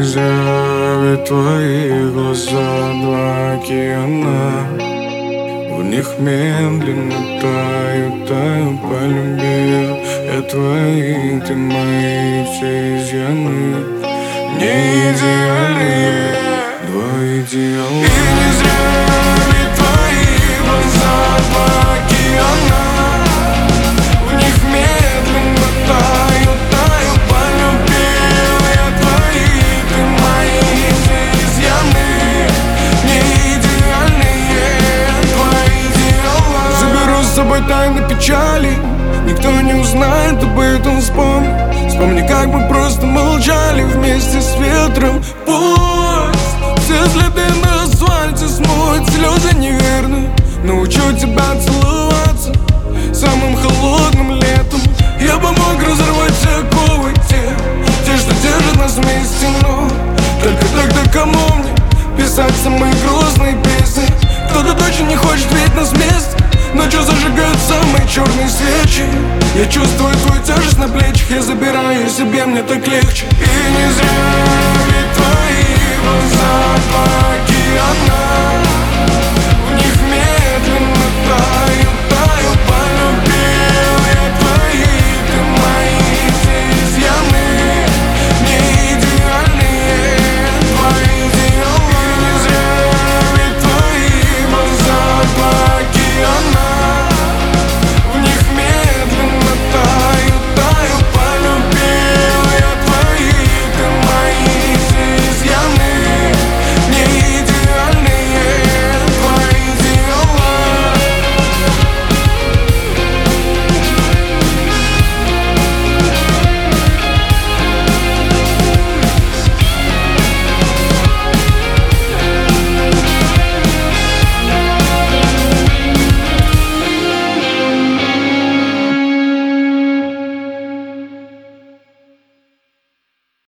зря, ведь твои глаза два океана. В них медленно таю, полюбил я твои, ты мои все изъяны. Не идеальные, два идеала. И не зря, ведь твои глаза два океана. В них медленно таю, полюбил я твои, ты мои все изъяны. Не идеальные, твои идеала. Заберу с собой тайны печали, никто не узнает об этом, вспомни, как мы просто молчали вместе с ветром. Пусть все следы на асфальте смоют слезы неверны. Научу тебя целоваться самым холодным летом. Я бы мог разорвать все оковы, те, что держат нас вместе, но только тогда кому мне писать самые грустные песни? Кто-то точно не хочет видеть нас вместе, ночью зажигают самые черные свечи. Я чувствую твою тяжесть на плечах, я забираю себе, мне так легче. И не зря, ведь твои глаза два океана.